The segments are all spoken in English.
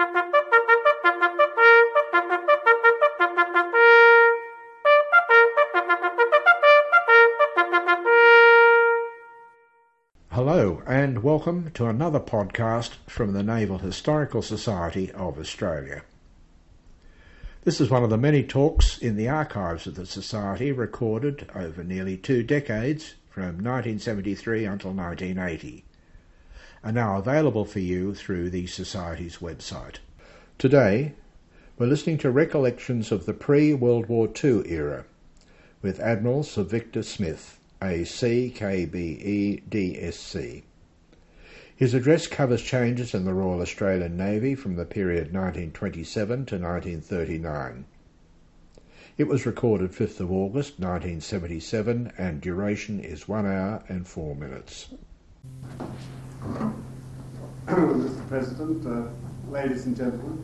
Hello and welcome to another podcast from the Naval Historical Society of Australia. This is one of the many talks in the archives of the Society recorded over nearly 2 decades from 1973 until 1980, and now available for you through the Society's website. Today we're listening to recollections of the pre-World War II era with Admiral Sir Victor Smith, AC KBE DSC. His address covers changes in the Royal Australian Navy from the period 1927 to 1939. It was recorded 5th of August 1977 and duration is 1 hour and 4 minutes. Mr. President, ladies and gentlemen,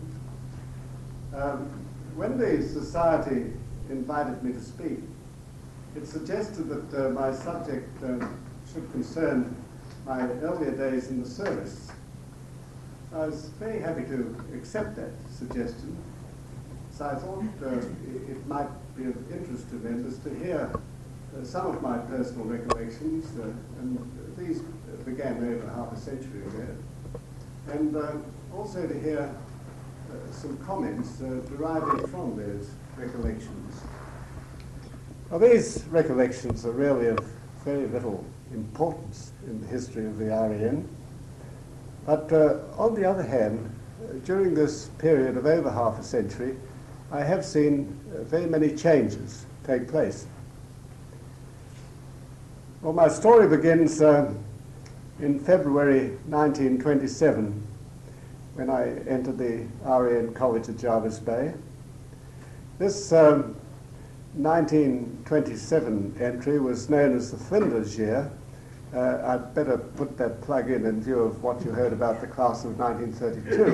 when the Society invited me to speak, it suggested that my subject should concern my earlier days in the service. I was very happy to accept that suggestion, so I thought it might be of interest to members to hear some of my personal recollections, and these began over half a century ago, and also to hear some comments deriving from those recollections. Well, these recollections are really of very little importance in the history of the RAN, but on the other hand, during this period of over half a century, I have seen very many changes take place. Well, my story begins in February 1927, when I entered the RAN College at Jervis Bay. This 1927 entry was known as the Flinders year. I'd better put that plug in view of what you heard about the class of 1932.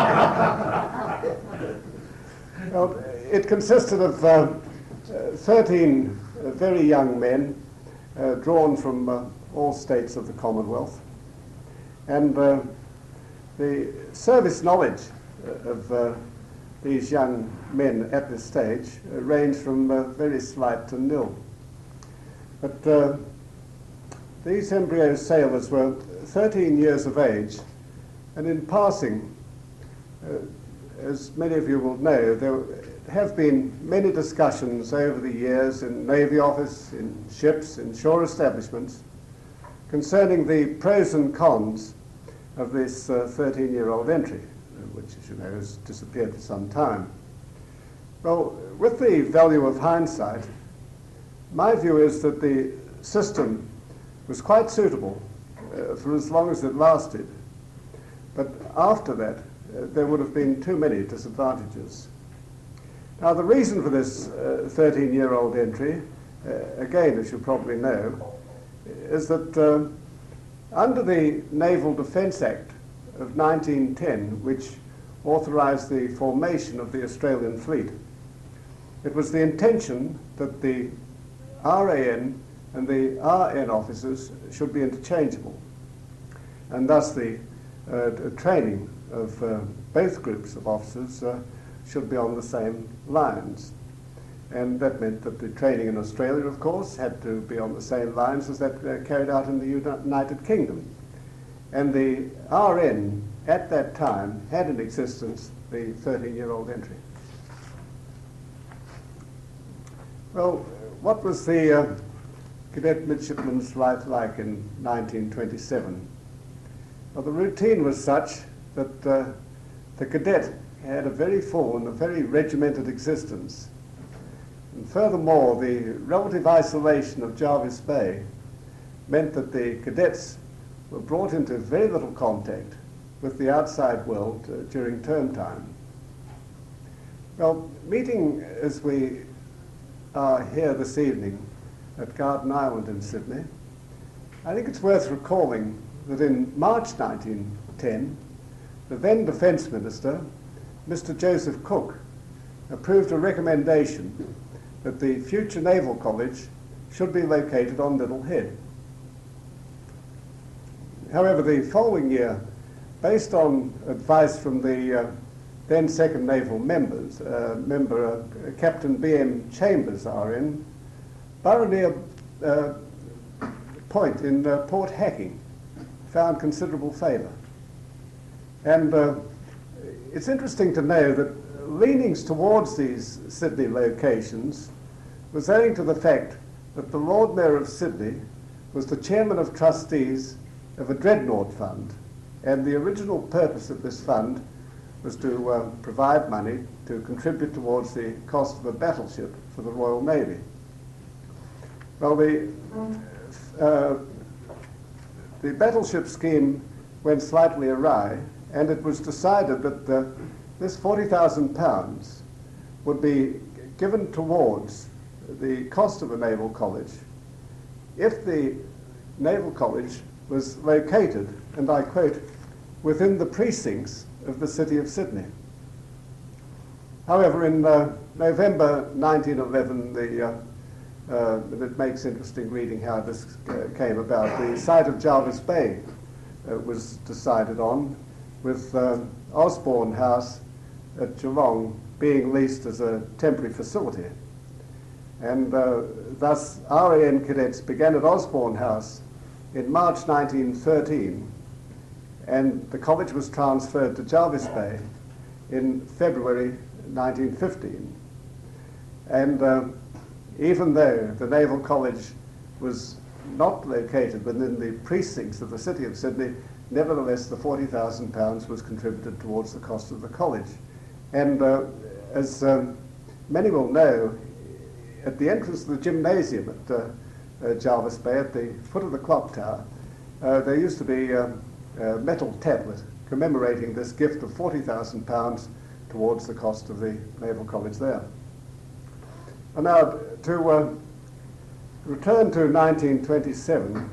Well, it consisted of 13 very young men drawn from all states of the Commonwealth, and the service knowledge of these young men at this stage ranged from very slight to nil. But these embryo sailors were 13 years of age, and in passing, as many of you will know, there have been many discussions over the years in Navy office, in ships, in shore establishments, concerning the pros and cons of this 13-year-old entry, which, as you know, has disappeared for some time. Well, with the value of hindsight, my view is that the system was quite suitable for as long as it lasted, but after that, there would have been too many disadvantages. Now, the reason for this 13-year-old entry, again, as you probably know, is that under the Naval Defence Act of 1910, which authorised the formation of the Australian fleet, it was the intention that the RAN and the RN officers should be interchangeable, and thus the training of both groups of officers should be on the same lines. And that meant that the training in Australia, of course, had to be on the same lines as that carried out in the United Kingdom. And the RN at that time had in existence the 13-year-old entry. Well, what was the cadet midshipman's life like in 1927? Well, the routine was such that the cadet had a very full and a very regimented existence. And furthermore, the relative isolation of Jervis Bay meant that the cadets were brought into very little contact with the outside world during term time. Well, meeting as we are here this evening at Garden Island in Sydney, I think it's worth recalling that in March 1910, the then Defence Minister, Mr. Joseph Cook, approved a recommendation that the future Naval College should be located on Little Head. However, the following year, based on advice from the then second naval member Captain B.M. Chambers, RN, Burraneer Point in Port Hacking found considerable favour. And it's interesting to know that leanings towards these Sydney locations was owing to the fact that the Lord Mayor of Sydney was the chairman of trustees of a Dreadnought Fund, and the original purpose of this fund was to provide money to contribute towards the cost of a battleship for the Royal Navy. Well, the battleship scheme went slightly awry, and it was decided that this £40,000 would be given towards the cost of a naval college if the naval college was located, and I quote, within the precincts of the city of Sydney. However, in November 1911, it makes interesting reading how this came about. The site of Jarvis Bay was decided on, with Osborne House at Geelong being leased as a temporary facility. And thus RAN cadets began at Osborne House in March 1913, and the college was transferred to Jarvis Bay in February 1915. And even though the Naval College was not located within the precincts of the city of Sydney, nevertheless the £40,000 was contributed towards the cost of the college. And as many will know, at the entrance to the gymnasium at Jarvis Bay, at the foot of the clock tower, there used to be a metal tablet commemorating this gift of £40,000 towards the cost of the Naval College there. And now, to return to 1927,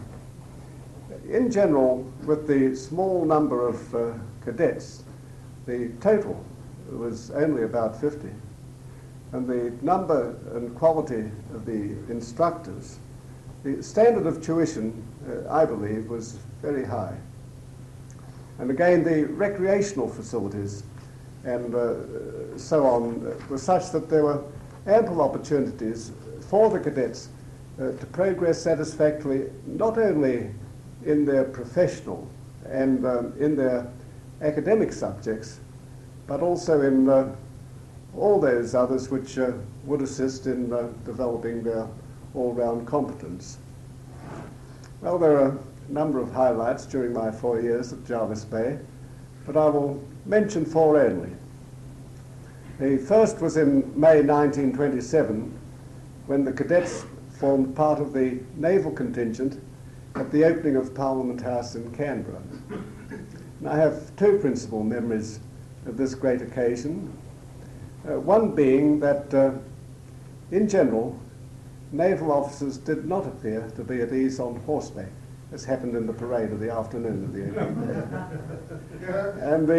in general, with the small number of cadets, the total was only about 50. And the number and quality of the instructors, the standard of tuition, I believe, was very high. And again, the recreational facilities and so on were such that there were ample opportunities for the cadets to progress satisfactorily, not only in their professional and in their academic subjects, but also in all those others which would assist in developing their all-round competence. Well, there are a number of highlights during my 4 years at Jarvis Bay, but I will mention 4 only. The first was in May 1927, when the cadets formed part of the naval contingent at the opening of Parliament House in Canberra. And I have 2 principal memories of this great occasion. One being that, in general, naval officers did not appear to be at ease on horseback, as happened in the parade of the afternoon of the 18th day. And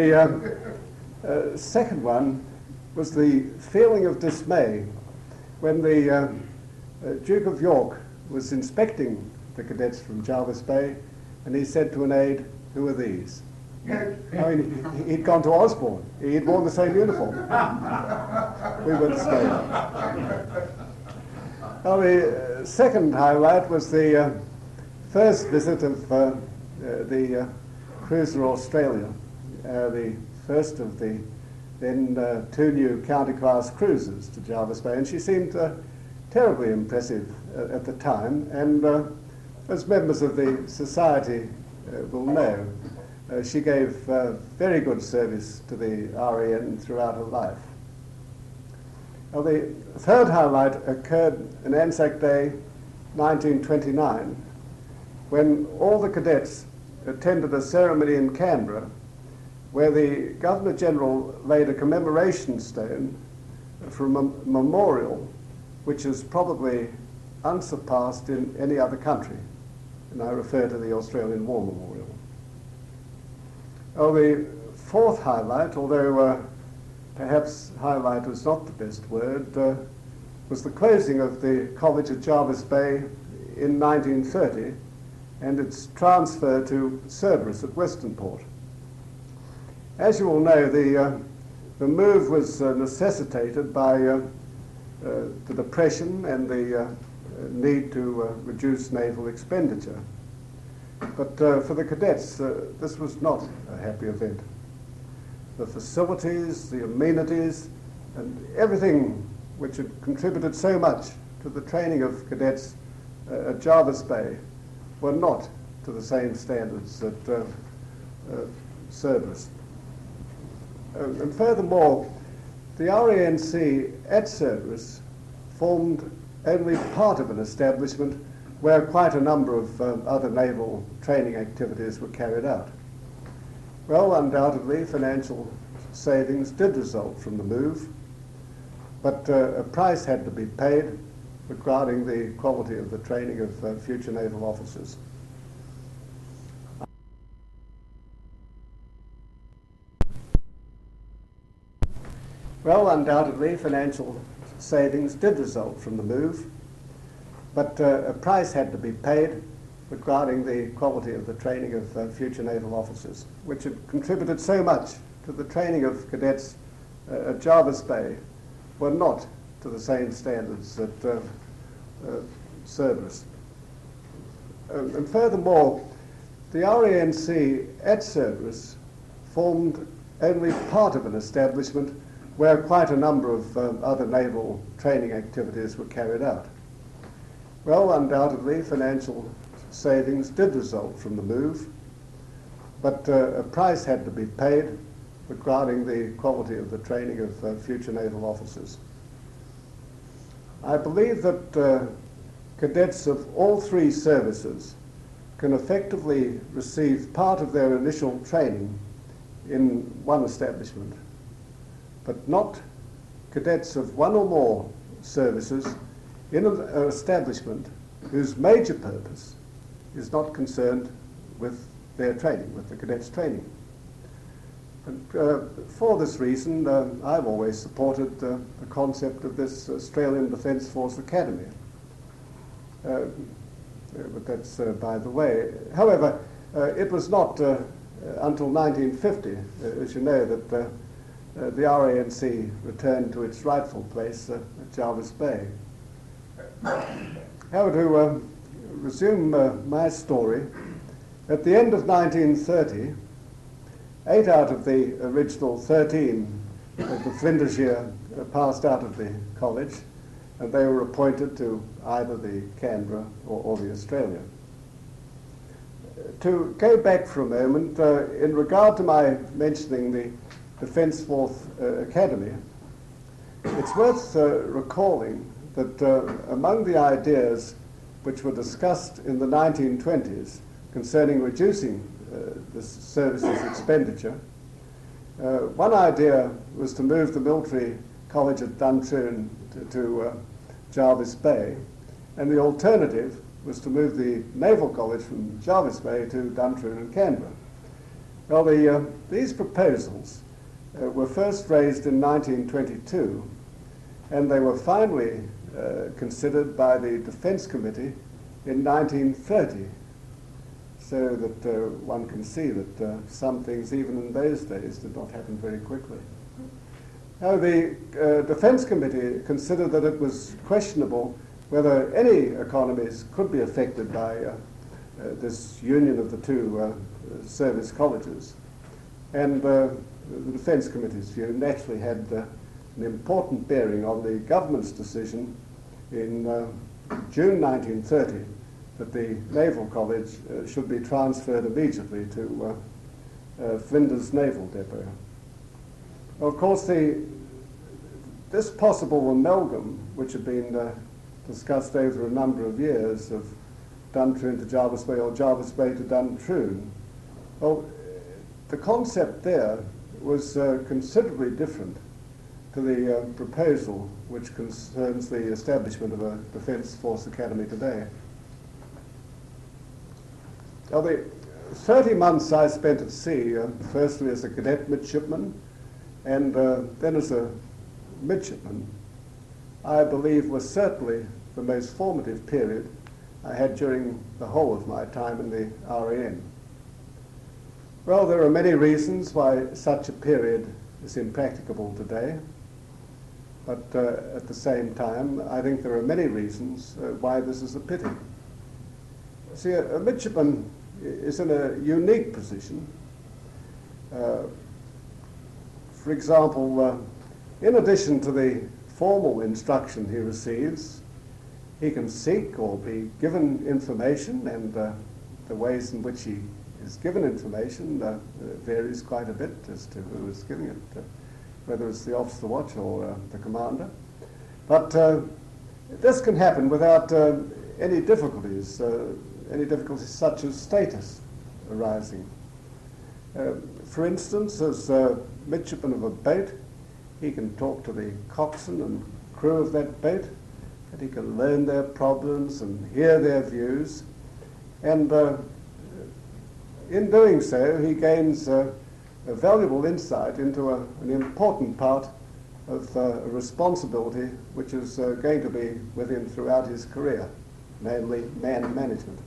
the second one was the feeling of dismay when the Duke of York was inspecting the cadets from Jarvis Bay, and he said to an aide, "Who are these?" I mean, he'd gone to Osborne. He'd worn the same uniform. We were dismayed. Well, the second highlight was the first visit of the cruiser Australia, the first of the then 2 new county-class cruisers to Jarvis Bay, and she seemed terribly impressive at the time, and as members of the society will know, she gave very good service to the RAN throughout her life. Now, the third highlight occurred on Anzac Day 1929, when all the cadets attended a ceremony in Canberra where the Governor-General laid a commemoration stone for a memorial which is probably unsurpassed in any other country, and I refer to the Australian War Memorial. Oh, the fourth highlight, although perhaps highlight was not the best word, was the closing of the college at Jarvis Bay in 1930 and its transfer to Cerberus at Western Port. As you all know, the move was necessitated by the Depression and the need to reduce naval expenditure. But for the cadets, this was not a happy event. The facilities, the amenities, and everything which had contributed so much to the training of cadets at Jervis Bay were not to the same standards at Cerberus. And furthermore, the RANC at Cerberus formed only part of an establishment where quite a number of other naval training activities were carried out. Well, undoubtedly, financial savings did result from the move, but a price had to be paid regarding the quality of the training of future naval officers. Well, undoubtedly, financial savings did result from the move, but a price had to be paid regarding the quality of the training of future naval officers, which had contributed so much to the training of cadets at Jervis Bay, were not to the same standards at Cerberus. And furthermore, the RANC at Cerberus formed only part of an establishment where quite a number of other naval training activities were carried out. Well, undoubtedly, financial savings did result from the move, but a price had to be paid regarding the quality of the training of future naval officers. I believe that cadets of all three services can effectively receive part of their initial training in one establishment, but not cadets of one or more services in an establishment whose major purpose is not concerned with their training, with the cadets' training. And for this reason, I've always supported the concept of this Australian Defence Force Academy. But that's by the way. However, it was not until 1950, as you know, that the RANC returned to its rightful place at Jervis Bay. However, to resume my story, at the end of 1930, 8 out of the original 13 of the Flinders year passed out of the college, and they were appointed to either the Canberra or the Australia. To go back for a moment, in regard to my mentioning the Defence Force Academy, it's worth recalling that among the ideas which were discussed in the 1920s concerning reducing the service's expenditure, one idea was to move the military college at Duntroon to Jervis Bay, and the alternative was to move the naval college from Jervis Bay to Duntroon and Canberra. Well, these proposals were first raised in 1922, and they were finally considered by the Defence Committee in 1930, so that one can see that some things, even in those days, did not happen very quickly. Now, the Defence Committee considered that it was questionable whether any economies could be affected by this union of the two service colleges. And the Defence Committee's view naturally had an important bearing on the government's decision in June 1930 that the Naval College should be transferred immediately to Flinders Naval Depot. Of course, this possible amalgam, which had been discussed over a number of years, of Duntroon to Jervis Bay or Jervis Bay to Duntroon, well, the concept there was considerably different to the proposal which concerns the establishment of a Defence Force Academy today. Now, the 30 months I spent at sea, firstly as a cadet midshipman and then as a midshipman, I believe was certainly the most formative period I had during the whole of my time in the RAN. Well, there are many reasons why such a period is impracticable today, but at the same time, I think there are many reasons why this is a pity. See, a midshipman is in a unique position. For example, in addition to the formal instruction he receives, he can seek or be given information, and the ways in which he is given information varies quite a bit as to who is giving it, whether it's the officer of the watch or the commander. But this can happen without any difficulties such as status arising. For instance, as midshipman of a boat, he can talk to the coxswain and crew of that boat, and he can learn their problems and hear their views, and in doing so he gains a valuable insight into an important part of a responsibility which is going to be with him throughout his career, namely man management.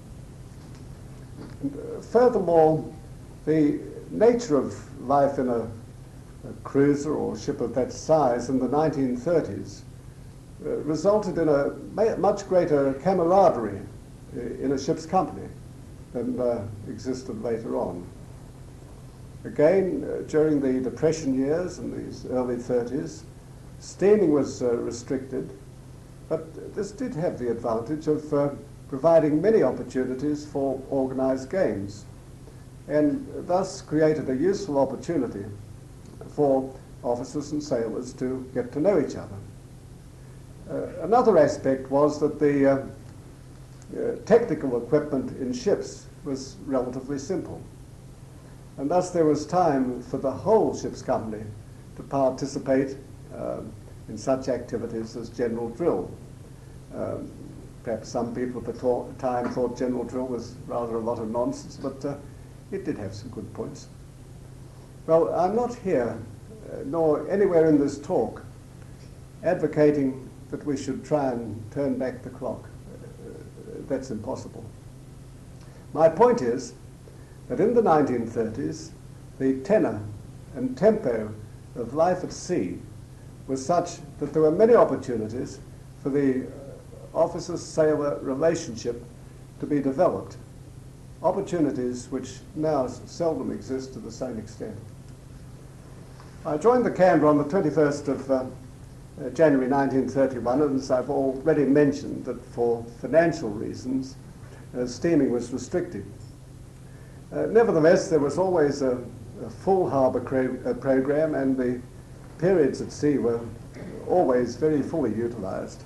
And, furthermore, the nature of life in a cruiser or ship of that size in the 1930s resulted in a much greater camaraderie in a ship's company than existed later on. Again, during the Depression years in these early 30s, steaming was restricted, but this did have the advantage of providing many opportunities for organized games, and thus created a useful opportunity for officers and sailors to get to know each other. Another aspect was that the technical equipment in ships was relatively simple, and thus there was time for the whole ship's company to participate in such activities as general drill. Perhaps some people at the time thought general drill was rather a lot of nonsense, but it did have some good points. Well, I'm not here, nor anywhere in this talk, advocating that we should try and turn back the clock. That's impossible. My point is that in the 1930s, the tenor and tempo of life at sea was such that there were many opportunities for the officer-sailor relationship to be developed, opportunities which now seldom exist to the same extent. I joined the Canberra on the 21st of January 1931, and as I've already mentioned, that for financial reasons, steaming was restricted. Nevertheless, there was always a full harbour program, and the periods at sea were always very fully utilised.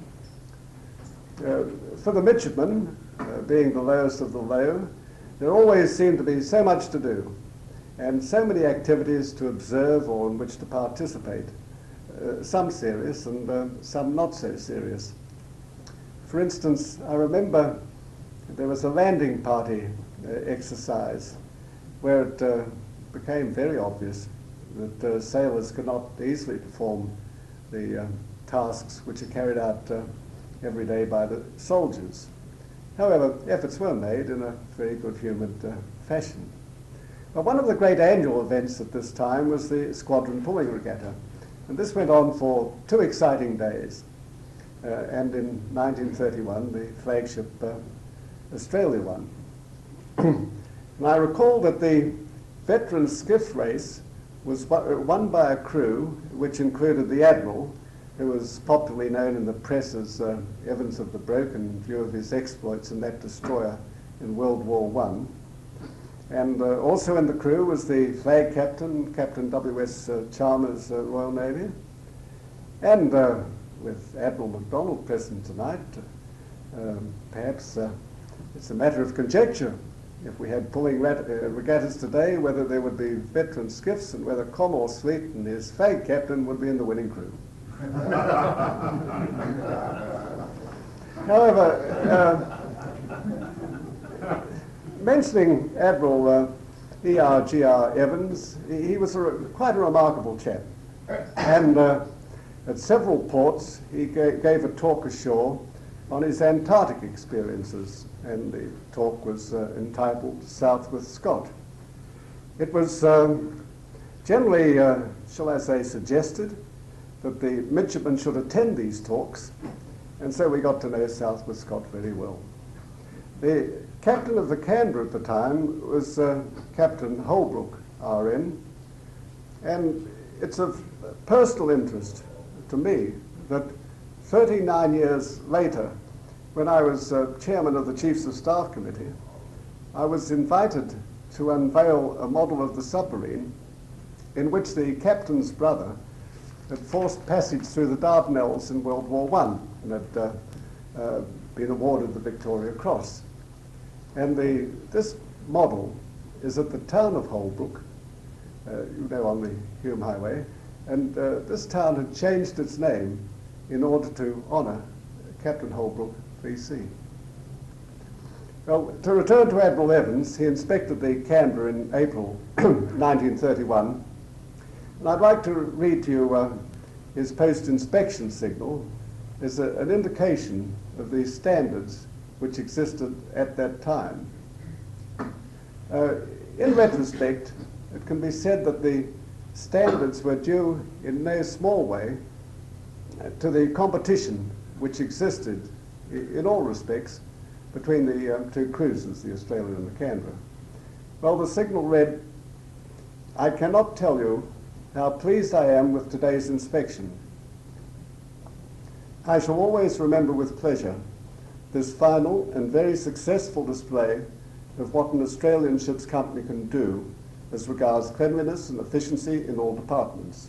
For the midshipmen, being the lowest of the low, there always seemed to be so much to do, and so many activities to observe or in which to participate, some serious and some not so serious. For instance, I remember there was a landing party exercise where it became very obvious that sailors could not easily perform the tasks which are carried out every day by the soldiers. However, efforts were made in a very good-humoured fashion. But one of the great annual events at this time was the Squadron Pulling Regatta, and this went on for 2 exciting days. And in 1931, the flagship Australia won. And I recall that the veteran skiff race was won by a crew which included the Admiral, who was popularly known in the press as Evans of the Broke in view of his exploits in that destroyer in World War I. And also in the crew was the flag captain, Captain W.S. Chalmers, Royal Navy. And with Admiral MacDonald present tonight, perhaps it's a matter of conjecture, if we had pulling regattas today, whether there would be veteran skiffs and whether Commodore Sleet and his flag captain would be in the winning crew. However, mentioning Admiral E.R.G.R. Evans, he was quite a remarkable chap. And at several ports, he gave a talk ashore on his Antarctic experiences, and the talk was entitled South with Scott. It was generally, shall I say, suggested that the midshipmen should attend these talks, and so we got to know Southwest Scott very well. The captain of the Canberra at the time was Captain Holbrook, RN, and it's of personal interest to me that 39 years later, when I was chairman of the Chiefs of Staff Committee, I was invited to unveil a model of the submarine in which the captain's brother had forced passage through the Dardanelles in World War I and had been awarded the Victoria Cross. And this model is at the town of Holbrook, on the Hume Highway, and this town had changed its name in order to honour Captain Holbrook, VC. Well, to return to Admiral Evans, he inspected the Canberra in April 1931, and I'd like to read to you his post-inspection signal as an indication of the standards which existed at that time. In retrospect, it can be said that the standards were due in no small way to the competition which existed in all respects between the two cruisers, the Australian and the Canberra. Well, the signal read, "I cannot tell you how pleased I am with today's inspection. I shall always remember with pleasure this final and very successful display of what an Australian ship's company can do as regards cleanliness and efficiency in all departments."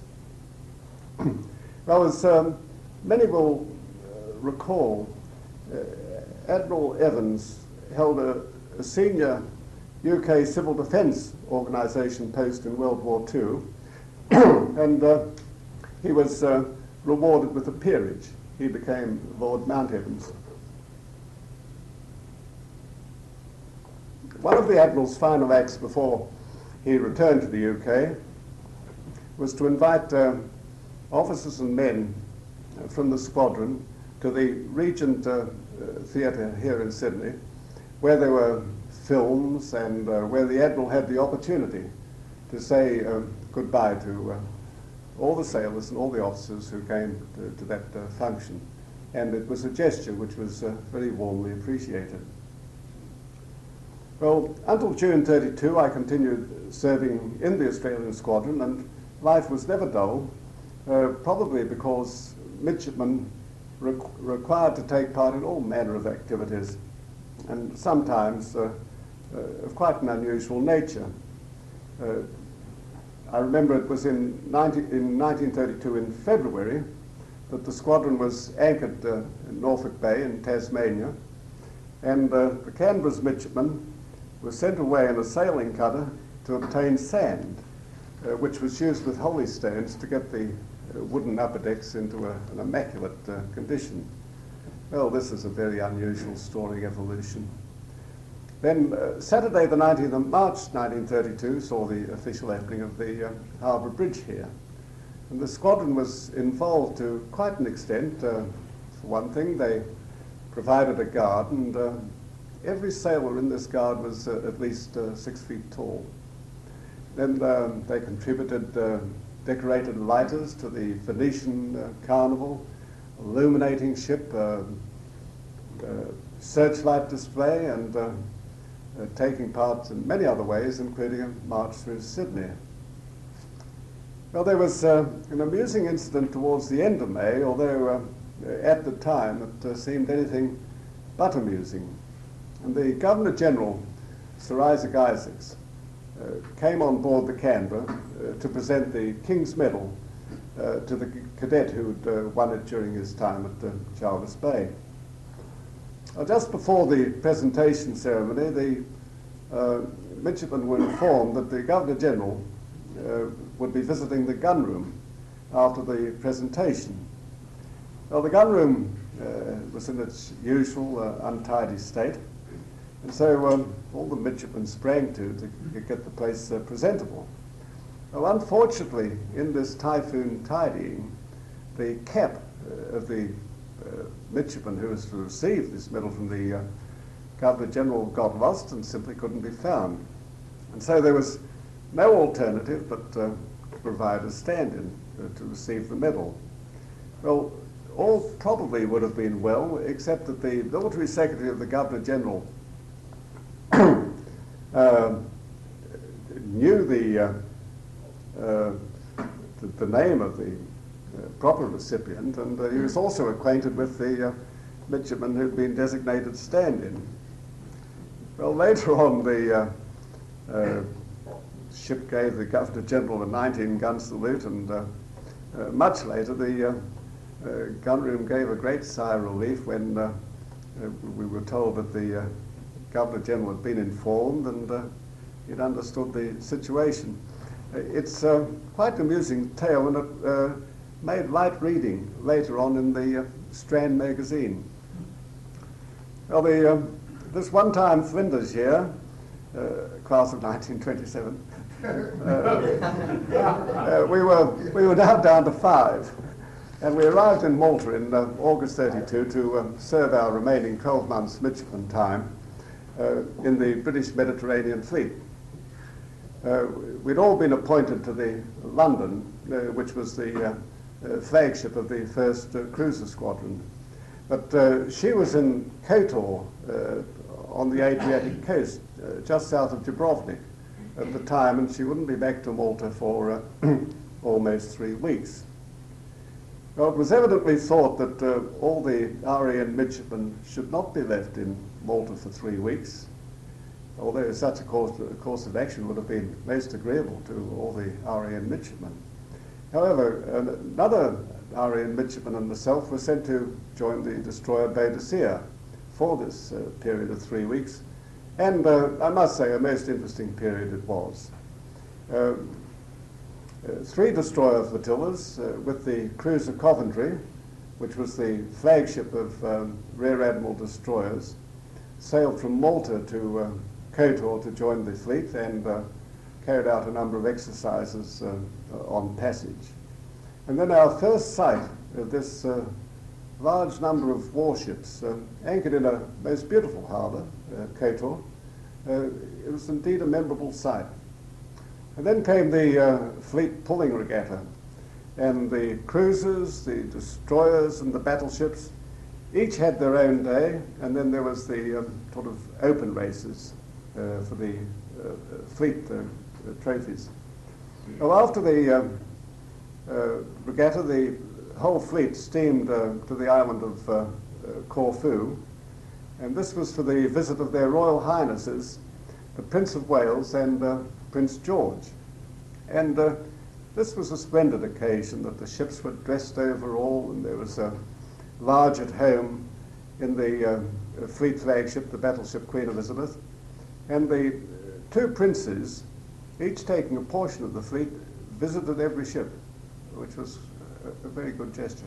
Well, as many will recall, Admiral Evans held a senior UK civil defence organisation post in World War II, and he was rewarded with a peerage. He became Lord Mount Evans. One of the Admiral's final acts before he returned to the UK was to invite officers and men from the squadron to the Regent Theatre here in Sydney, where there were films and where the Admiral had the opportunity to say goodbye to all the sailors and all the officers who came to that function. And it was a gesture which was very warmly appreciated. Well, until June 32, I continued serving in the Australian squadron, and life was never dull, probably because midshipmen required to take part in all manner of activities, and sometimes of quite an unusual nature. I remember it was in 1932 in February that the squadron was anchored in Norfolk Bay in Tasmania, and the Canberra's midshipmen were sent away in a sailing cutter to obtain sand, which was used with holly stones to get the wooden upper decks into an immaculate condition. Well, this is a very unusual story evolution. Then Saturday the 19th of March 1932 saw the official opening of the Harbour Bridge here. And the squadron was involved to quite an extent. For one thing, they provided a guard, and every sailor in this guard was at least 6 feet tall. Then they contributed decorated lighters to the Venetian Carnival, illuminating ship, searchlight display, and taking part in many other ways, including a march through Sydney. Well, there was an amusing incident towards the end of May, although at the time it seemed anything but amusing. And the Governor-General, Sir Isaac Isaacs, came on board the Canberra to present the King's Medal to the cadet who'd won it during his time at Jervis Bay. Just before the presentation ceremony, the midshipmen were informed that the Governor-General would be visiting the gunroom after the presentation. Well, the gunroom was in its usual untidy state, and so all the midshipmen sprang to get the place presentable. Well, unfortunately, in this typhoon tidying, the cap of the midshipman who was to receive this medal from the Governor-General got lost and simply couldn't be found. And so there was no alternative but to provide a stand-in to receive the medal. Well, all probably would have been well, except that the military secretary of the Governor-General knew the name of the proper recipient, and he was also acquainted with the midshipman who'd been designated stand-in. Well, later on, the ship gave the Governor-General a 19-gun salute, and much later the gunroom gave a great sigh of relief when we were told that the Governor-General had been informed and he'd understood the situation. It's quite an amusing tale, and it made light reading later on in the Strand magazine. Well, this one-time Flinders year, class of 1927, we were now down to 5, and we arrived in Malta in August 32 to serve our remaining 12 months midshipman time in the British Mediterranean Fleet. We'd all been appointed to the London, which was the flagship of the 1st Cruiser Squadron. But she was in Kotor on the Adriatic coast, just south of Dubrovnik at the time, and she wouldn't be back to Malta for almost 3 weeks. Well, it was evidently thought that all the RAN midshipmen should not be left in Malta for 3 weeks, although such a course of action would have been most agreeable to all the RAN midshipmen. However, another RAN midshipman and myself were sent to join the destroyer Boadicea for this period of 3 weeks, and I must say a most interesting period it was. 3 destroyer flotillas with the cruiser Coventry, which was the flagship of Rear Admiral destroyers, sailed from Malta to Kotor to join the fleet and carried out a number of exercises on passage. And then our first sight of this large number of warships anchored in a most beautiful harbour, Kotor. It was indeed a memorable sight. And then came the fleet pulling regatta, and the cruisers, the destroyers and the battleships each had their own day, and then there was the sort of open races for the fleet trophies. Well, after the regatta, the whole fleet steamed to the island of Corfu, and this was for the visit of their Royal Highnesses, the Prince of Wales and Prince George. And this was a splendid occasion, that the ships were dressed over all, and there was a large at home in the fleet flagship, the battleship Queen Elizabeth, and the 2 princes, each taking a portion of the fleet, visited every ship, which was a very good gesture.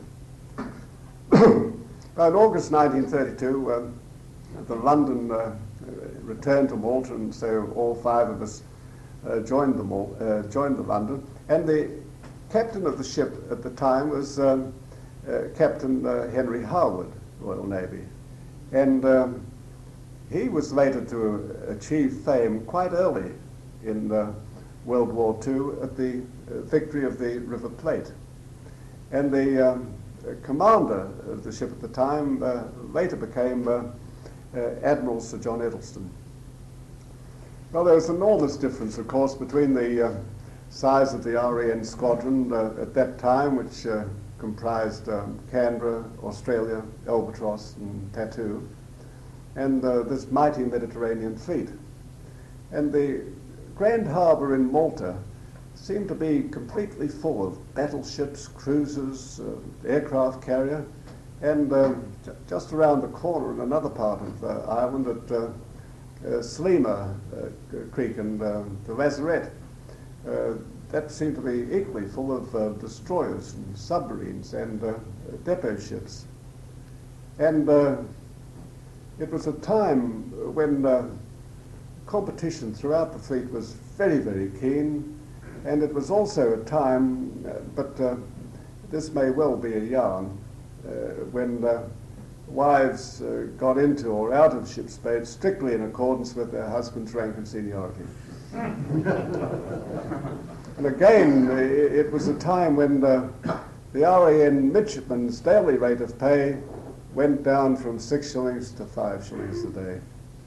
By August 1932, the London returned to Malta, and so all 5 of us joined the London, and the captain of the ship at the time was Captain Henry Harwood, Royal Navy, and he was later to achieve fame quite early in World War II at the victory of the River Plate, and the commander of the ship at the time later became Admiral Sir John Eddleston. Well, there was an enormous difference, of course, between the size of the RAN squadron at that time, which comprised Canberra, Australia, Albatross, and Tattoo, and this mighty Mediterranean fleet. And the Grand Harbour in Malta seemed to be completely full of battleships, cruisers, aircraft carrier, and just around the corner in another part of the island at Sliema Creek and the Lazarette, that seemed to be equally full of destroyers and submarines and depot ships. And it was a time when competition throughout the fleet was very, very keen, and it was also a time, but this may well be a yarn, when wives got into or out of ship's boats strictly in accordance with their husband's rank and seniority. And again, it was a time when the RAN midshipman's daily rate of pay went down from 6 shillings to 5 shillings a day.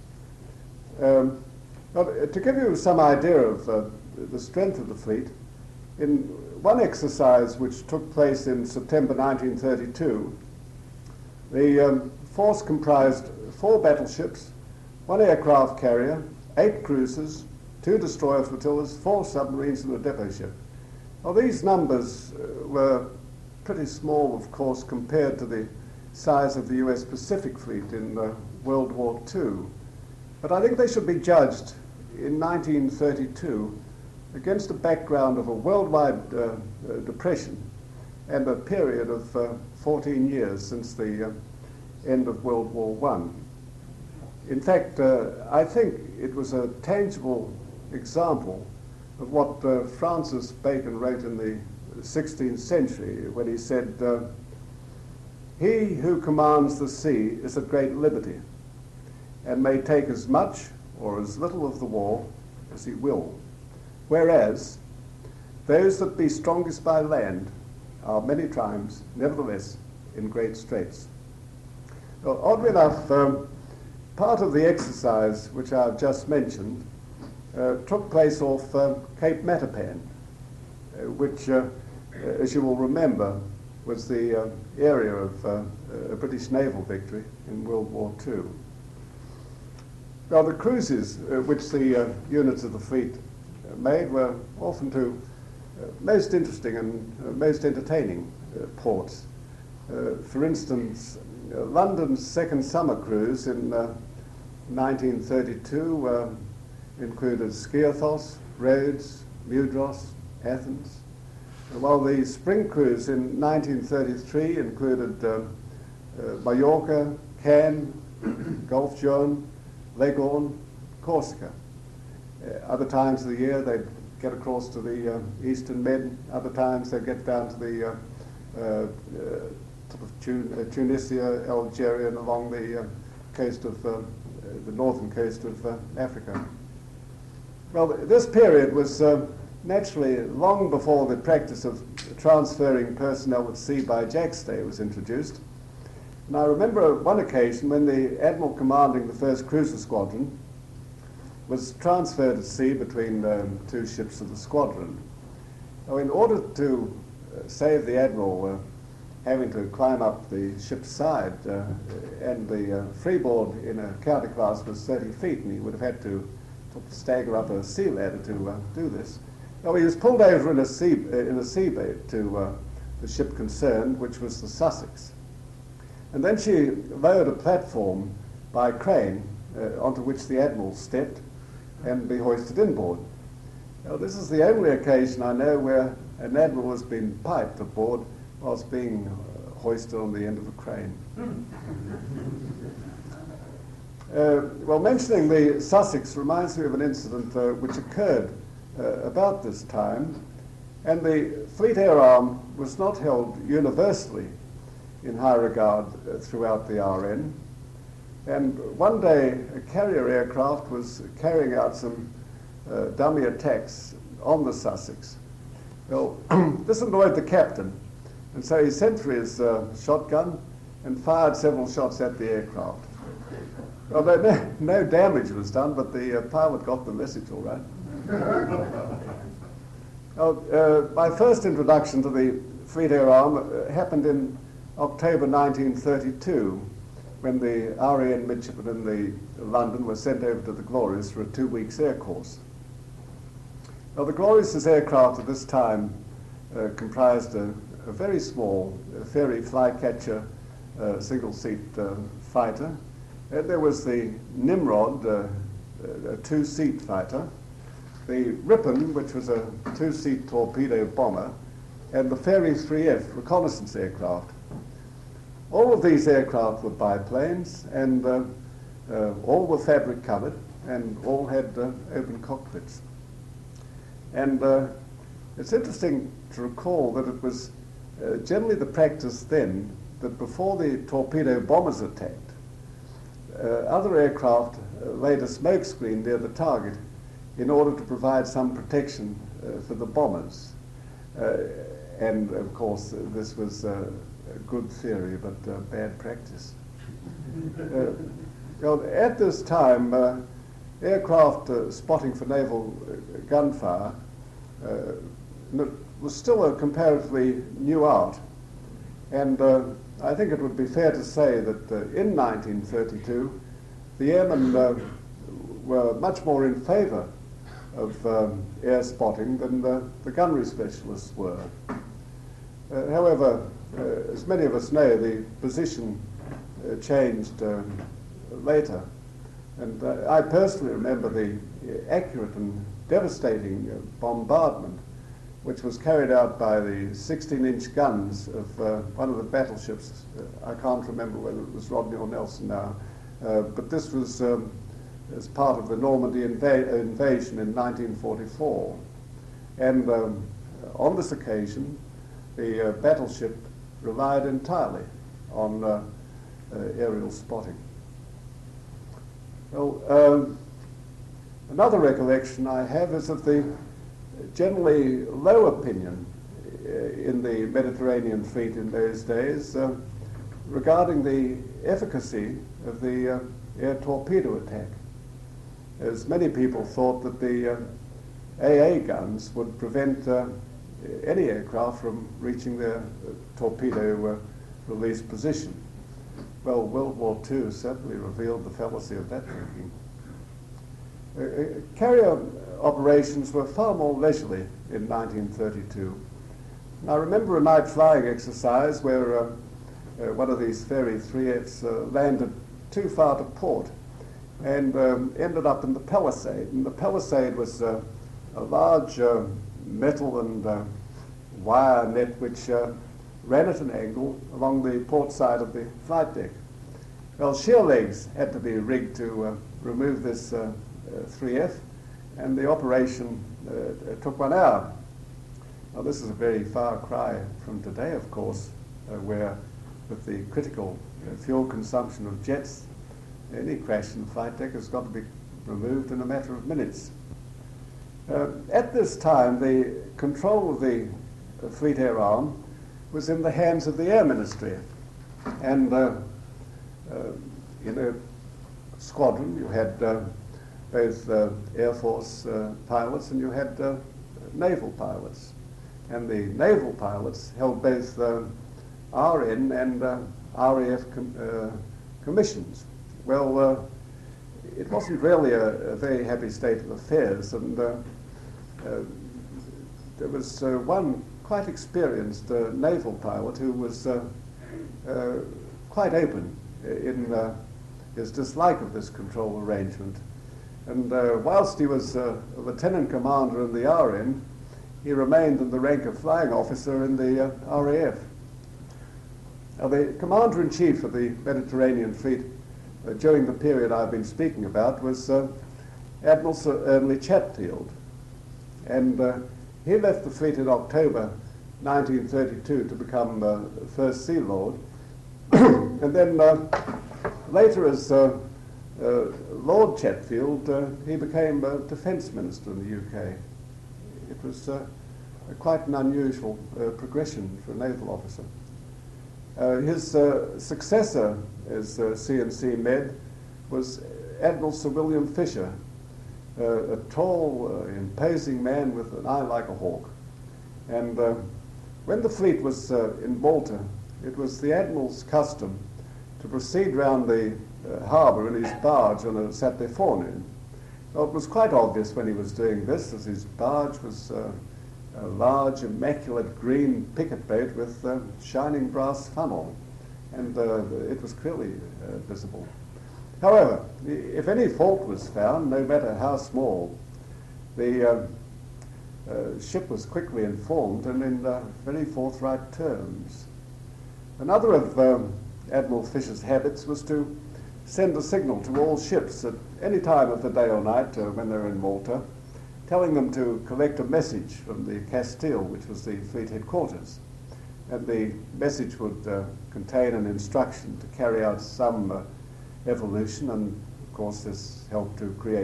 But to give you some idea of the strength of the fleet, in one exercise which took place in September 1932, the force comprised 4 battleships, 1 aircraft carrier, 8 cruisers, 2 destroyer flotillas, 4 submarines, and a depot ship. Well, these numbers were pretty small, of course, compared to the size of the US Pacific Fleet in World War II. But I think they should be judged in 1932 against a background of a worldwide depression and a period of 14 years since the end of World War I. In fact, I think it was a tangible example of what Francis Bacon wrote in the 16th century when he said, "He who commands the sea is at great liberty, and may take as much or as little of the war as he will, whereas those that be strongest by land are many times, nevertheless, in great straits." Well, oddly enough, part of the exercise which I've just mentioned took place off Cape Matapan, which, as you will remember, was the area of a British naval victory in World War II. Now, the cruises which the units of the fleet made were often to most interesting and most entertaining ports. For instance, London's second summer cruise in 1932 included Skiathos, Rhodes, Mudros, Athens, while the spring cruise in 1933 included Mallorca, Cannes, Gulf Juan, Leghorn, Corsica. Other times of the year they'd get across to the Eastern Med, other times they'd get down to the Tunisia, Algeria, and along the coast of the northern coast of Africa. Well, this period was naturally long before the practice of transferring personnel at sea by jackstay was introduced. And I remember one occasion when the admiral commanding the first cruiser squadron was transferred at sea between 2 ships of the squadron. Now, in order to save the admiral having to climb up the ship's side, and the freeboard in a counter class was 30 feet, and he would have had to stagger up a sea ladder to do this. Now, he was pulled over in a seabed to the ship concerned, which was the Sussex. And then she lowered a platform by crane onto which the admiral stepped and be hoisted inboard. Now, this is the only occasion I know where an admiral has been piped aboard whilst being hoisted on the end of a crane. Well, mentioning the Sussex reminds me of an incident which occurred about this time, and the Fleet Air Arm was not held universally in high regard throughout the RN. And one day a carrier aircraft was carrying out some dummy attacks on the Sussex. Well, this annoyed the captain, and so he sent for his shotgun and fired several shots at the aircraft. Well, no damage was done, but the pilot got the message all right. Well, my first introduction to the Fleet Air Arm happened in October 1932, when the RAN midshipmen in the London were sent over to the Glorious for a 2-week air course. Now, the Glorious's aircraft at this time comprised a very small Fairey Flycatcher single-seat fighter. And there was the Nimrod, a 2-seat fighter, the Ripon, which was a 2-seat torpedo bomber, and the Fairey 3F reconnaissance aircraft. All of these aircraft were biplanes, and all were fabric covered, and all had open cockpits. And it's interesting to recall that it was generally the practice then that before the torpedo bombers attacked, other aircraft laid a smoke screen near the target in order to provide some protection for the bombers. And of course, this was a good theory, but bad practice. Well, at this time, aircraft spotting for naval gunfire was still a comparatively new art. And I think it would be fair to say that in 1932, the airmen were much more in favour of air spotting than the gunnery specialists were. However, as many of us know, the position changed later. And I personally remember the accurate and devastating bombardment which was carried out by the 16-inch guns of one of the battleships. I can't remember whether it was Rodney or Nelson now, but this was as part of the Normandy invasion in 1944. And on this occasion, the battleship relied entirely on aerial spotting. Well, another recollection I have is of the generally low opinion in the Mediterranean fleet in those days regarding the efficacy of the air torpedo attack, as many people thought that the AA guns would prevent any aircraft from reaching their torpedo release position. Well, World War II certainly revealed the fallacy of that thinking. Carrier operations were far more leisurely in 1932. I remember a night flying exercise where one of these Fairey 3Fs landed too far to port and ended up in the Palisade. And the Palisade was a large metal and wire net which ran at an angle along the port side of the flight deck. Well, shear legs had to be rigged to remove this 3F, and the operation took 1 hour. Now, this is a very far cry from today, of course, where with the critical fuel consumption of jets, any crash in the flight deck has got to be removed in a matter of minutes. At this time, the control of the Fleet Air Arm was in the hands of the Air Ministry. And in a squadron, you had both Air Force pilots and you had naval pilots. And the naval pilots held both RN and RAF commissions. Well, it wasn't really a very happy state of affairs, and there was one quite experienced naval pilot who was quite open in his dislike of this control arrangement. And whilst he was a lieutenant commander in the RN, he remained in the rank of flying officer in the RAF. Now, the commander-in-chief of the Mediterranean Fleet during the period I've been speaking about was Admiral Sir Ernley Chatfield. And he left the fleet in October 1932 to become First Sea Lord. And then later, as Lord Chatfield, he became Defence Minister in the UK. It was quite an unusual progression for a naval officer. His successor as CNC Med was Admiral Sir William Fisher, a tall, imposing man with an eye like a hawk. And when the fleet was in Malta, it was the Admiral's custom to proceed round the harbour in his barge on a Saturday forenoon. Well, it was quite obvious when he was doing this, as his barge was a large, immaculate green picket boat with shining brass funnel, and it was clearly visible. However, if any fault was found, no matter how small, the ship was quickly informed and in very forthright terms. Another of Admiral Fisher's habits was to send a signal to all ships at any time of the day or night when they were in Malta, telling them to collect a message from the Castile, which was the fleet headquarters. And the message would contain an instruction to carry out some evolution, and of course this helped to create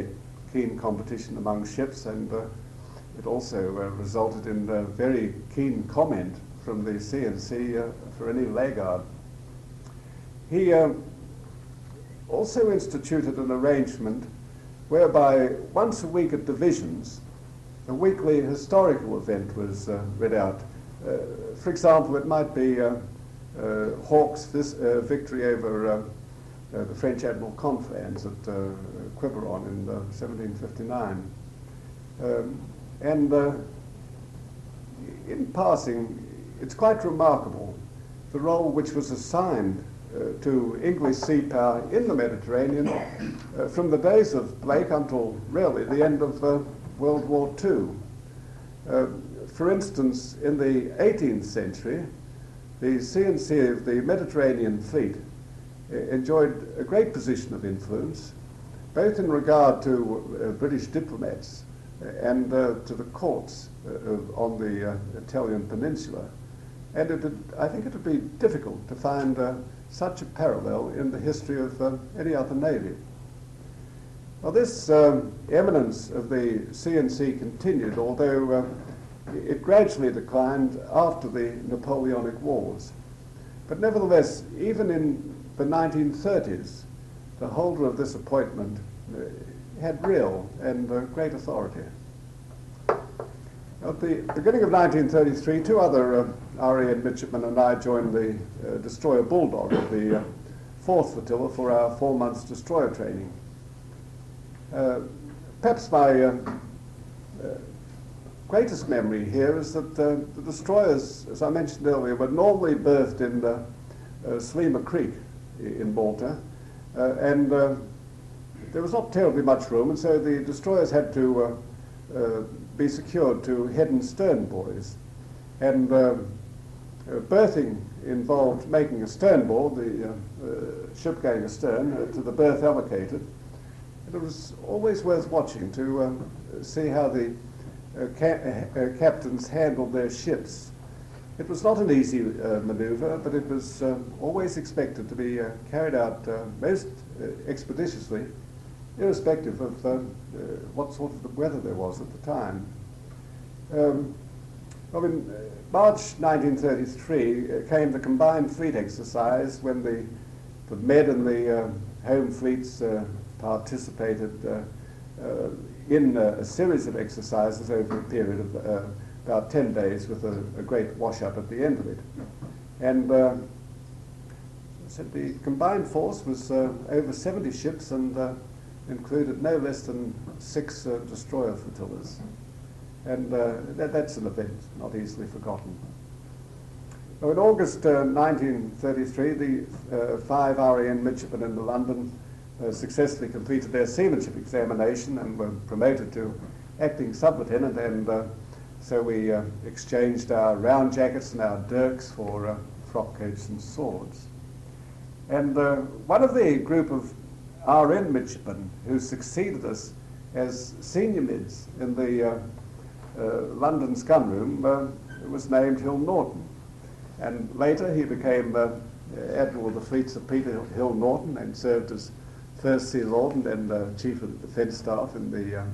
keen competition among ships, and it also resulted in very keen comment from the C&C for any laggard. He also instituted an arrangement whereby once a week at divisions, a weekly historical event was read out. For example, it might be Hawke's victory over the French Admiral Conflans at Quiberon in 1759. In passing, it's quite remarkable the role which was assigned to English sea power in the Mediterranean from the days of Blake until really the end of World War II. For instance, in the 18th century, the C&C of the Mediterranean fleet enjoyed a great position of influence, both in regard to British diplomats and to the courts on the Italian peninsula. And I think it would be difficult to find such a parallel in the history of any other navy. Well, this eminence of the C&C continued, although it gradually declined after the Napoleonic Wars. But nevertheless, even in the 1930s, the holder of this appointment had real and great authority. At the beginning of 1933, two other RAN midshipmen and I joined the destroyer Bulldog of the 4th Flotilla for our 4 months destroyer training. Perhaps my greatest memory here is that the destroyers, as I mentioned earlier, were normally berthed in Sliema Creek in Malta, and there was not terribly much room, and so the destroyers had to be secured to head and stern buoys. And berthing involved making a stern board, the ship going astern, to the berth allocated. And it was always worth watching to see how the captains handled their ships. It was not an easy maneuver, but it was always expected to be carried out most expeditiously, irrespective of what sort of weather there was at the time. Well, in March 1933 came the combined fleet exercise when the Med and the home fleets participated in a series of exercises over a period of about 10 days with a great wash-up at the end of it. And so the combined force was over 70 ships and included no less than 6 destroyer flotillas. And that's an event not easily forgotten. Now, in August 1933, the 5 RAN midshipmen in London successfully completed their seamanship examination and were promoted to acting sub-lieutenant, and so we exchanged our round jackets and our dirks for frock coats and swords. And one of the group of RN midshipmen who succeeded us as senior mids in the London's gunroom was named Hill Norton. And later he became Admiral of the Fleets of Peter Hill Norton and served as First Sea Lord and then Chief of the Defence Staff in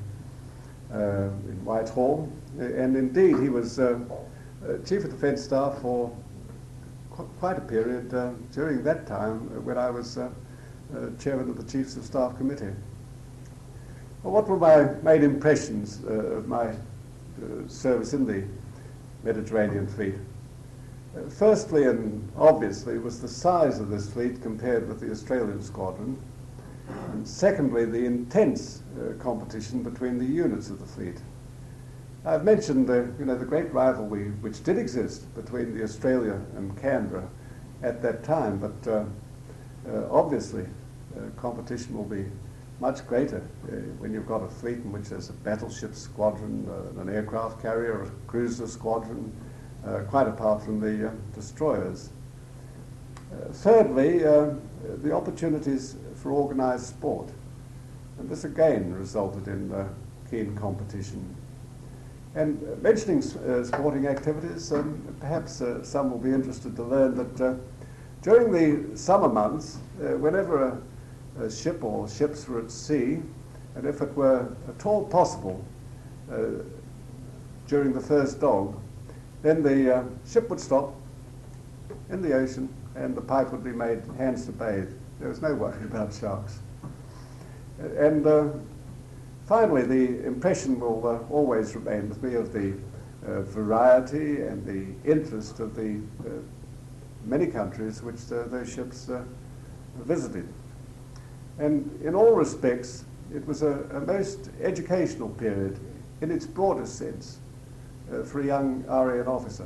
Whitehall. And indeed he was Chief of Defence Staff for quite a period during that time when I was Chairman of the Chiefs of Staff Committee. Well, what were my main impressions of my service in the Mediterranean Fleet? Firstly and obviously was the size of this fleet compared with the Australian squadron, and secondly the intense competition between the units of the fleet. I've mentioned the great rivalry which did exist between the Australia and Canberra at that time, but obviously competition will be much greater when you've got a fleet in which there's a battleship squadron, an aircraft carrier, a cruiser squadron, quite apart from the destroyers. Thirdly, the opportunities for organised sport. And this again resulted in keen competition. And mentioning sporting activities, perhaps some will be interested to learn that during the summer months, whenever a ship or ships were at sea, and if it were at all possible during the first dog, then the ship would stop in the ocean and the pipe would be made hands to bathe. There was no worry about sharks. And finally, the impression will always remain with me of the variety and the interest of the many countries which those ships visited. And in all respects, it was a most educational period in its broadest sense for a young RAN officer.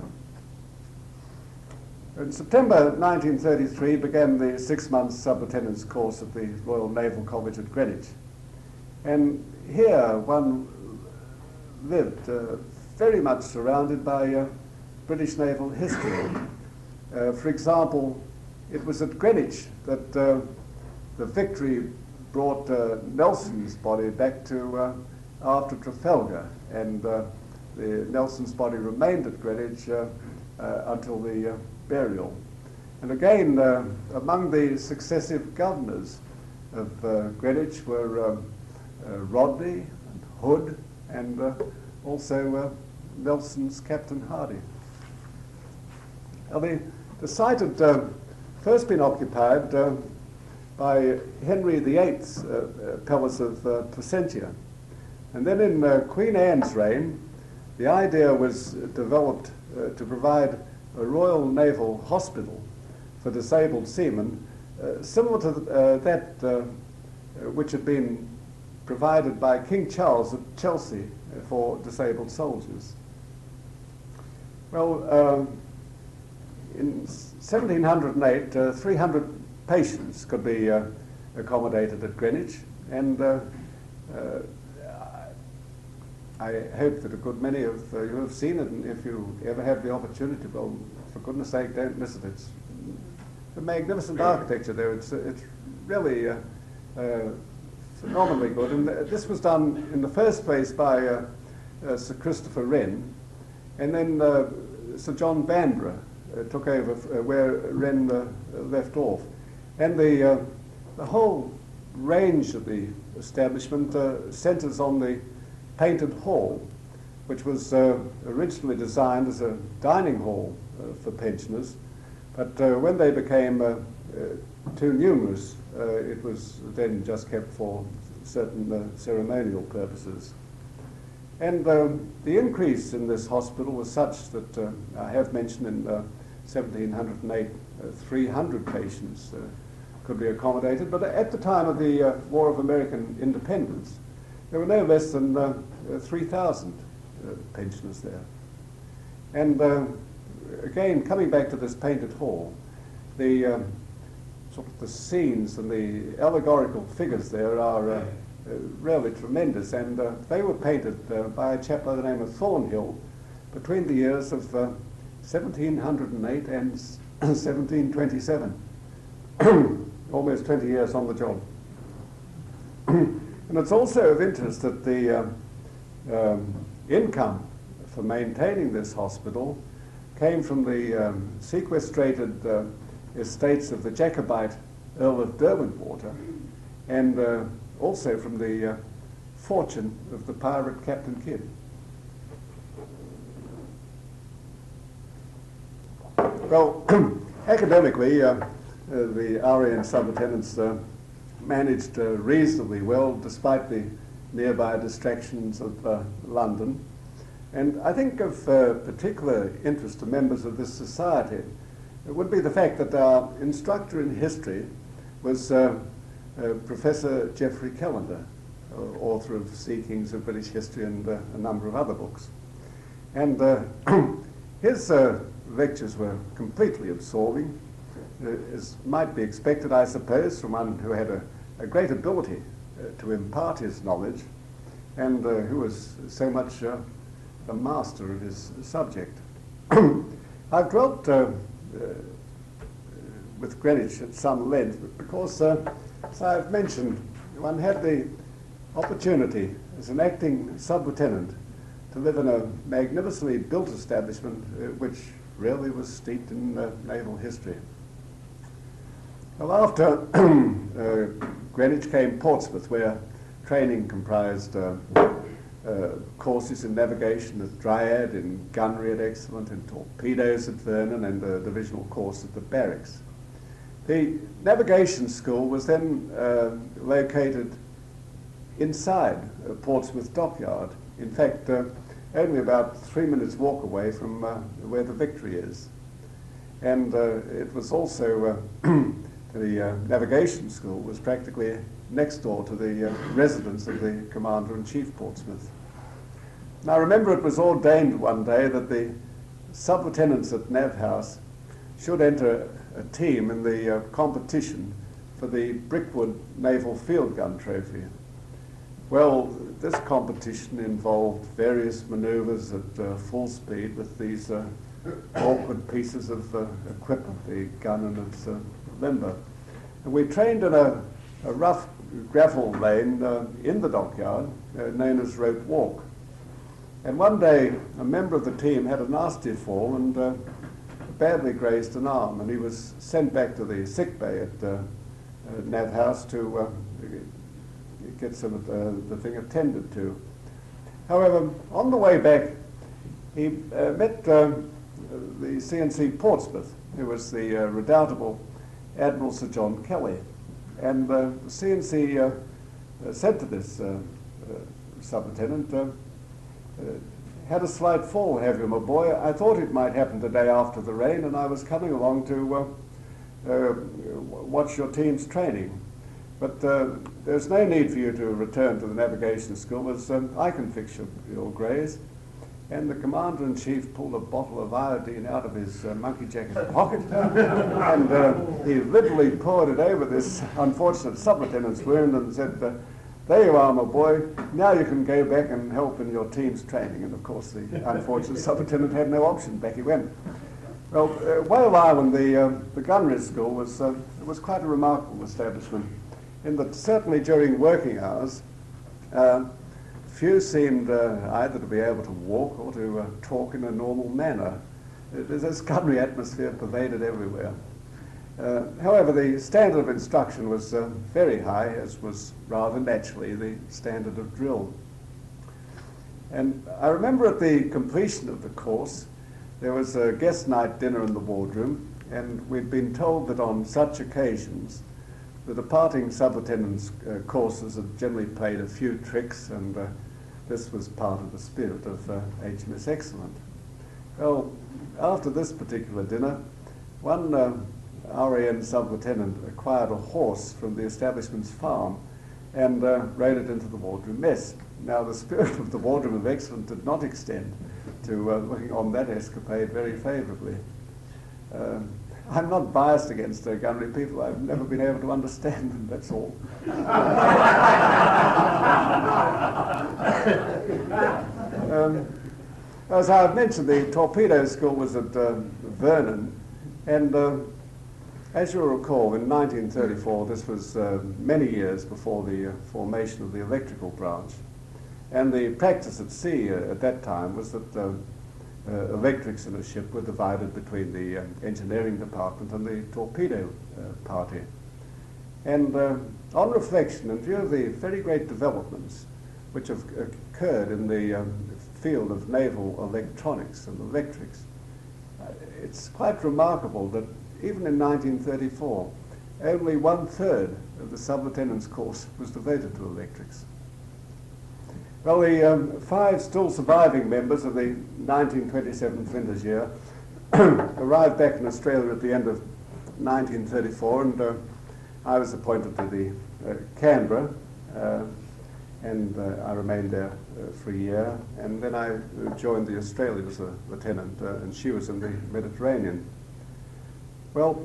In September 1933 began the 6-month sub-lieutenant's course at the Royal Naval College at Greenwich. And here one lived very much surrounded by British naval history. For example, it was at Greenwich that the Victory brought Nelson's body back to after Trafalgar, and Nelson's body remained at Greenwich until the burial. And again, among the successive governors of Greenwich were Rodney and Hood, and also Nelson's Captain Hardy. Now, the site had first been occupied by Henry VIII's Palace of Placentia. And then in Queen Anne's reign, the idea was developed to provide a Royal Naval Hospital for disabled seamen, similar to that which had been provided by King Charles at Chelsea for disabled soldiers. Well, in 1708, 300 patients could be accommodated at Greenwich, and I hope that a good many of you have seen it, and if you ever have the opportunity, well, for goodness sake, don't miss it. It's a magnificent architecture there. It's really phenomenally good. And this was done in the first place by Sir Christopher Wren, and then Sir John Vanbrugh took over where Wren left off. And the whole range of the establishment centres on the Painted Hall, which was originally designed as a dining hall for pensioners, but when they became too numerous, it was then just kept for certain ceremonial purposes. And the increase in this hospital was such that I have mentioned in 1708 300 patients could be accommodated, but at the time of the War of American Independence, there were no less than 3,000 pensioners there. And again, coming back to this Painted Hall, the sort of the scenes and the allegorical figures there are really tremendous, and they were painted by a chap by the name of Thornhill between the years of 1708 and 1727. Almost 20 years on the job. And it's also of interest that the income for maintaining this hospital came from the sequestrated estates of the Jacobite Earl of Derwentwater, and also from the fortune of the pirate Captain Kidd. Well, academically, the RAN sub-lieutenants managed reasonably well despite the nearby distractions of London. And I think of particular interest to members of this society it would be the fact that our instructor in history was Professor Geoffrey Callender, author of Sea Kings of British History and a number of other books. And his lectures were completely absorbing, as might be expected, I suppose, from one who had a great ability to impart his knowledge, and who was so much the master of his subject. I've dwelt with Greenwich at some length because, as I've mentioned, one had the opportunity as an acting sub-lieutenant to live in a magnificently built establishment which really was steeped in naval history. Well, after Greenwich came Portsmouth, where training comprised courses in navigation at Dryad, in gunnery at Excellent, in torpedoes at Vernon, and a divisional course at the barracks. The navigation school was then located inside Portsmouth Dockyard. In fact, only about 3 minutes walk away from where the Victory is. And it was also, the navigation school was practically next door to the residence of the Commander-in-Chief, Portsmouth. And I remember it was ordained one day that the sub-lieutenants at Nav House should enter a team in the competition for the Brickwood Naval Field Gun Trophy. Well, this competition involved various manoeuvres at full speed with these awkward pieces of equipment, the gun and its limber. And we trained in a rough gravel lane in the dockyard known as Rope Walk. And one day a member of the team had a nasty fall and badly grazed an arm, and he was sent back to the sick bay at Nav House to get some of the thing attended to. However, on the way back, he met the CNC Portsmouth, who was the redoubtable Admiral Sir John Kelly. And the CNC said to this sub-lieutenant, had a slight fall, have you, my boy? I thought it might happen the day after the rain, and I was coming along to watch your team's training. But there's no need for you to return to the navigation school, as I can fix your graze. And the Commander-in-Chief pulled a bottle of iodine out of his monkey jacket pocket, and he literally poured it over this unfortunate sub-lieutenant's wound and said, there you are, my boy, now you can go back and help in your team's training. And of course the unfortunate sub-lieutenant had no option, back he went. Well, Whale Island, the gunnery school, was quite a remarkable establishment, in that certainly during working hours, few seemed either to be able to walk or to talk in a normal manner. This gunnery atmosphere pervaded everywhere. However, the standard of instruction was very high, as was rather naturally the standard of drill. And I remember at the completion of the course, there was a guest night dinner in the wardroom, and we'd been told that on such occasions, the departing sub-lieutenant's courses had generally played a few tricks, and this was part of the spirit of HMS Excellent. Well, after this particular dinner, one RAN sub-lieutenant acquired a horse from the establishment's farm and rode it into the wardroom mess. Now, the spirit of the wardroom of Excellent did not extend to looking on that escapade very favourably. I'm not biased against gunnery people. I've never been able to understand them, that's all. As I've mentioned, the torpedo school was at Vernon, and as you'll recall, in 1934, this was many years before the formation of the electrical branch. And the practice at sea at that time was that electrics in a ship were divided between the engineering department and the torpedo party. And on reflection, in view of the very great developments which have occurred in the field of naval electronics and electrics, it's quite remarkable that even in 1934, only 1/3 of the sub-lieutenant's course was devoted to electrics. Well, the 5 still surviving members of the 1927 Flinders year arrived back in Australia at the end of 1934, and I was appointed to the Canberra, and I remained there for a year, and then I joined the Australia as a lieutenant, and she was in the Mediterranean. Well,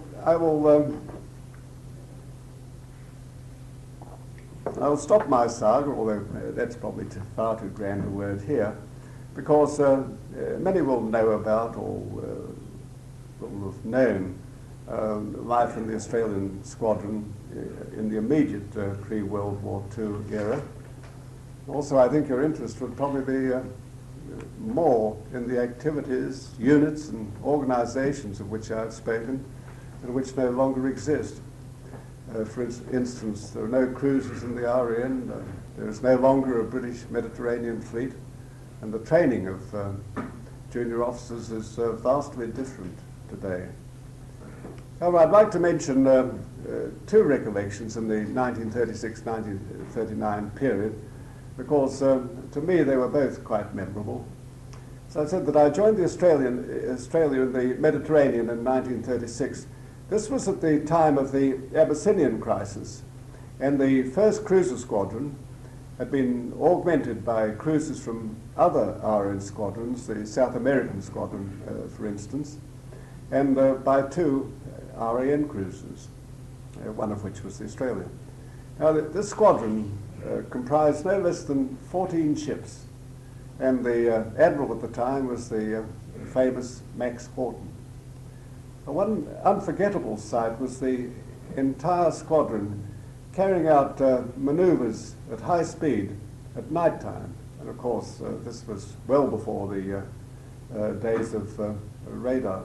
I'll stop my saga, although that's probably far too grand a word here, because many will know about or will have known life in the Australian squadron in the immediate pre-World War II era. Also, I think your interest would probably be more in the activities, units and organizations of which I've spoken and which no longer exist. For instance, there are no cruisers in the RAN, There is no longer a British Mediterranean fleet, and the training of junior officers is vastly different today. However, I'd like to mention two recollections in the 1936-1939 period, because to me they were both quite memorable. So I said that I joined Australia in the Mediterranean in 1936. This was at the time of the Abyssinian crisis, and the first cruiser squadron had been augmented by cruisers from other RN squadrons, the South American squadron, for instance, and by two RAN cruisers, one of which was the Australian. Now, this squadron comprised no less than 14 ships, and the admiral at the time was the famous Max Horton. One unforgettable sight was the entire squadron carrying out manoeuvres at high speed at night time. And of course, this was well before the days of radar.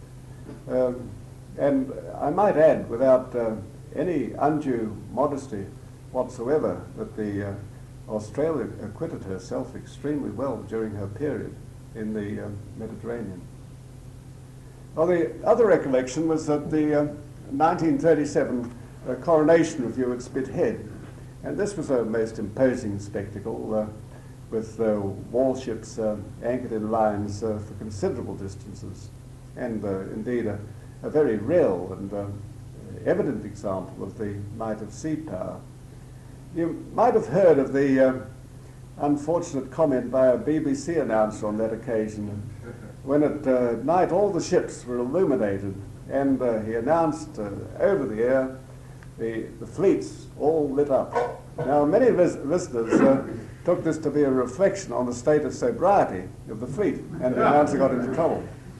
And I might add, without any undue modesty whatsoever, that the Australia acquitted herself extremely well during her period in the Mediterranean. Well, the other recollection was that the 1937 coronation review at Spithead, and this was a most imposing spectacle with warships anchored in lines for considerable distances, and indeed a very real and evident example of the might of sea power. You might have heard of the unfortunate comment by a BBC announcer on that occasion, when at night all the ships were illuminated, and he announced over the air, the fleets all lit up. Now, many listeners took this to be a reflection on the state of sobriety of the fleet, and the announcer got into trouble.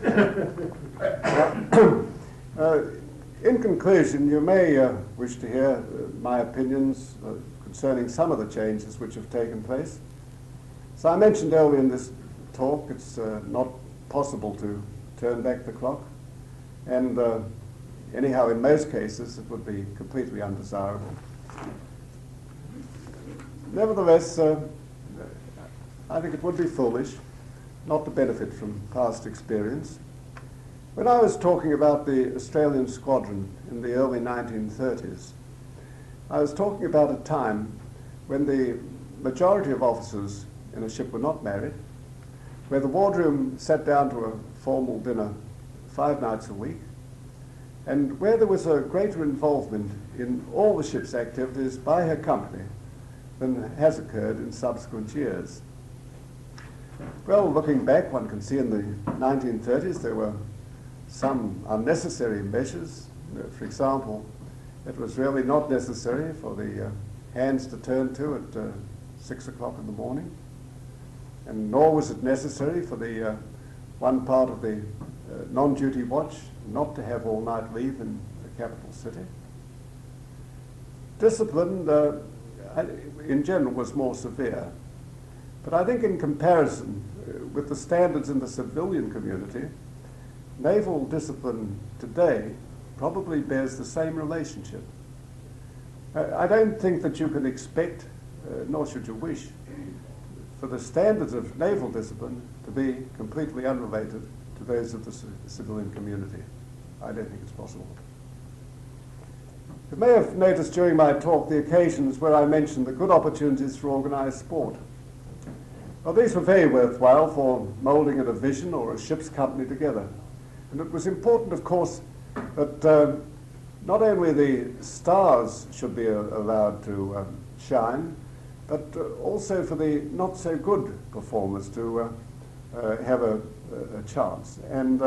In conclusion, you may wish to hear my opinions concerning some of the changes which have taken place. So I mentioned earlier in this talk, it's not possible to turn back the clock, and anyhow, in most cases, it would be completely undesirable. Nevertheless, I think it would be foolish not to benefit from past experience. When I was talking about the Australian squadron in the early 1930s, I was talking about a time when the majority of officers in a ship were not married, where the wardroom sat down to a formal dinner 5 nights a week, and where there was a greater involvement in all the ship's activities by her company than has occurred in subsequent years. Well, looking back, one can see in the 1930s there were some unnecessary measures. For example, it was really not necessary for the hands to turn to at 6 o'clock in the morning, and nor was it necessary for the one part of the non-duty watch not to have all-night leave in the capital city. Discipline, in general, was more severe, but I think in comparison with the standards in the civilian community, naval discipline today probably bears the same relationship. I don't think that you can expect, nor should you wish, for the standards of naval discipline to be completely unrelated to those of the civilian community. I don't think it's possible. You may have noticed during my talk the occasions where I mentioned the good opportunities for organised sport. Well, these were very worthwhile for moulding a division or a ship's company together. And it was important, of course, that not only the stars should be allowed to shine, but also for the not-so-good performers to have a chance. And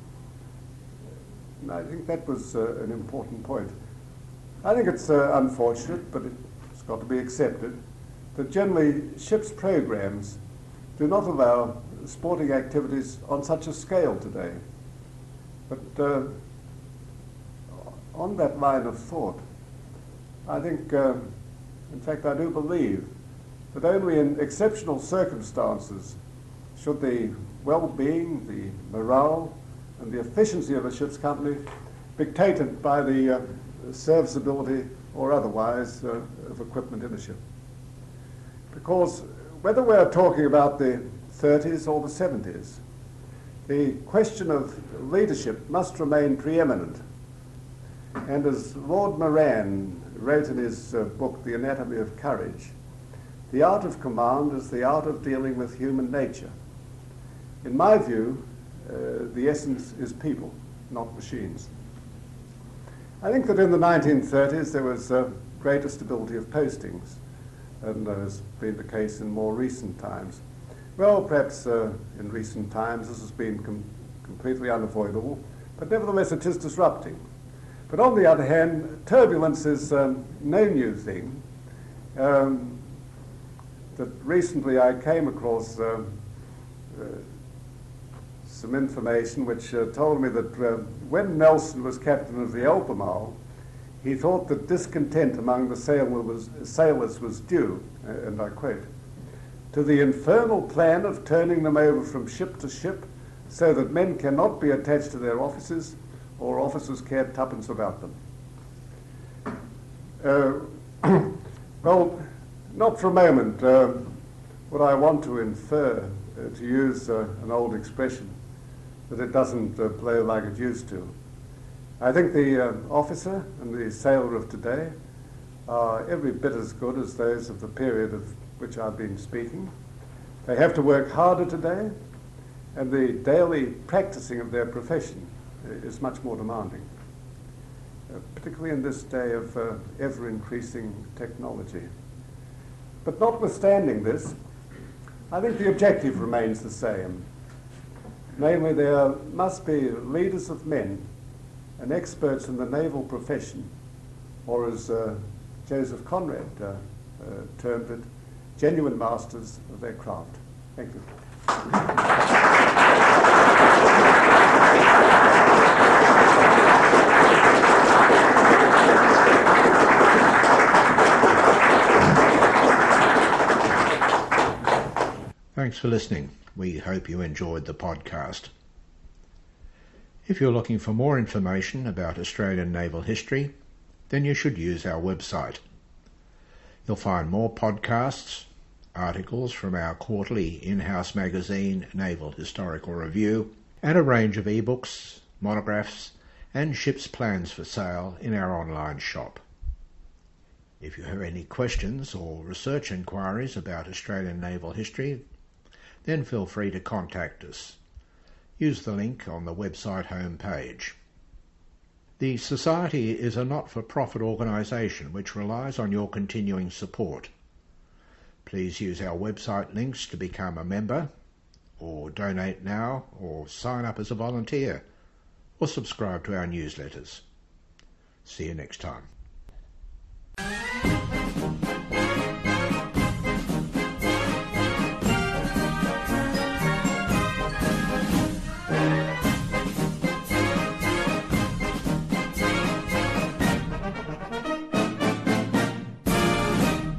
I think that was an important point. I think it's unfortunate, but it's got to be accepted, that generally ship's programs do not allow sporting activities on such a scale today. But on that line of thought, I think, in fact, I do believe that only in exceptional circumstances should the well-being, the morale, and the efficiency of a ship's company be dictated by the serviceability or otherwise of equipment in a ship. because whether we're talking about the 30s or the 70s, the question of leadership must remain preeminent. And as Lord Moran wrote in his book, The Anatomy of Courage, the art of command is the art of dealing with human nature. In my view, the essence is people, not machines. I think that in the 1930s there was greater stability of postings, and has been the case in more recent times. Well, perhaps in recent times this has been completely unavoidable, but nevertheless it is disrupting. But on the other hand, turbulence is no new thing. That recently I came across some information which told me that when Nelson was captain of the Albemarle, he thought that discontent among the sailors was due, and I quote, to the infernal plan of turning them over from ship to ship so that men cannot be attached to their officers or officers care tuppence about them. Well, not for a moment would I want to infer, to use an old expression, that it doesn't blow like it used to. I think the officer and the sailor of today are every bit as good as those of the period of which I've been speaking. They have to work harder today, and the daily practicing of their profession is much more demanding, particularly in this day of ever-increasing technology. But notwithstanding this, I think the objective remains the same. Namely, there must be leaders of men and experts in the naval profession, or as Joseph Conrad termed it, genuine masters of their craft. Thank you. Thanks for listening. We hope you enjoyed the podcast. If you're looking for more information about Australian naval history, then you should use our website. You'll find more podcasts, articles from our quarterly in-house magazine, Naval Historical Review, and a range of ebooks, monographs, and ships plans for sale in our online shop. If you have any questions or research inquiries about Australian naval history, then feel free to contact us. Use the link on the website homepage. The Society is a not-for-profit organisation which relies on your continuing support. Please use our website links to become a member, or donate now, or sign up as a volunteer, or subscribe to our newsletters. See you next time.